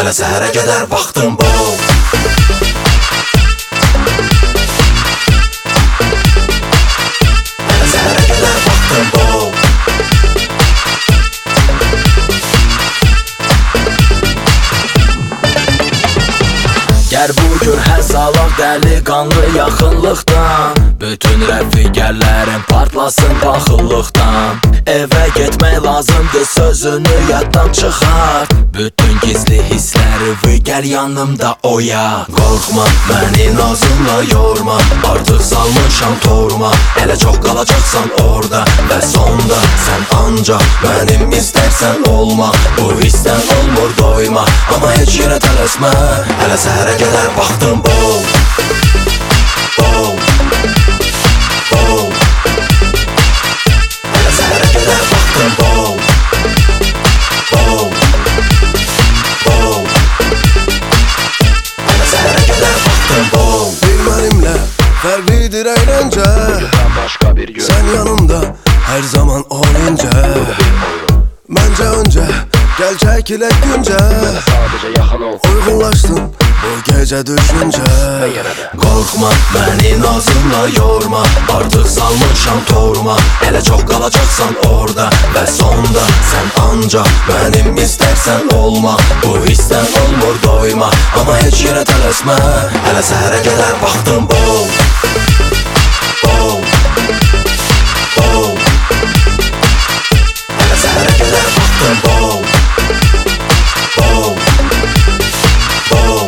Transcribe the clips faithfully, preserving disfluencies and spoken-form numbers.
Hələ səhərə qədər vaxtım bol. Hələ səhərə qədər vaxtım bol. Gər bugün həzz alaq dəliqanlı yaxınlıqdan, bütün rəfiqələrin partlasın paxıllıqdan. Evə getmək lazımdır, sözünü yaddan çıxart. Bütün gizli hissləri gəl yanımda oyaq. Qorxma, məni nazınla yorma, artıq salmışam torma. Hələ çox qalacaqsan orada və sonda sən ancaq mənim istərsən olma. Bu hissdən olmur doyma, amma heç yerə tələsmə. Hələ səhərə qədər vaxtım bol. Bol. Bol. Hələ səhərə qədər vaxtım bol. Bol. Bol. Hələ səhərə qədər vaxtım bol. Bir mənimlə fərqlidir əyləncə, başqa bir gün sən yanımda hər zaman olunca. Məncə öncə gəl çəkilək güncə, sadəcə yaxın ol, uyğunlaşsın bu gecə düşüncə. Qorxma, məni nazınla yorma, artıq salmışam torma. Hələ çox qalacaqsan orada və sonda sən ancaq mənim istərsən olma. Bu hissdən olmur doyma, amma heç yerə tələsmə. Hələ səhərə qədər vaxtım bol. Bol. Bol. Hələ səhərə qədər vaxtım bol. Bol. Bol.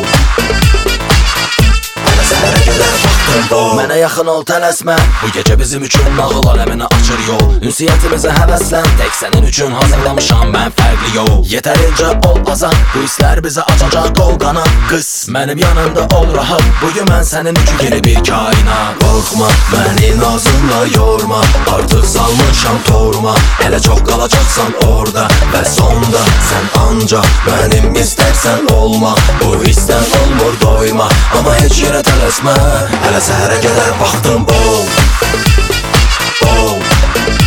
Hələ səhərə qədər vaxtım bol. Mənə yaxın ol, tələsmə, bu gecə bizim üçün nağıl aləminə açır yol. Ünsiyyətimizə həvəslən, tək sənin üçün hazırlamışam mən fərqli yol. Yetərincə ol azad, bu hisslər bizə açacaq qol qanat. Qız, mənim yanımda ol rahat, bugün mən sənin üçün yeni bir kainat. Qorxma, məni nazınla yorma, artıq salmışam torma. Hələ çox qalacaqsan orada və sonda sən ancaq mənim istərsən olma. Bu hissdən olmur doyma, amma heç yerə tələsmə. Hələ səhərə qədər vaxtım bol. Bol.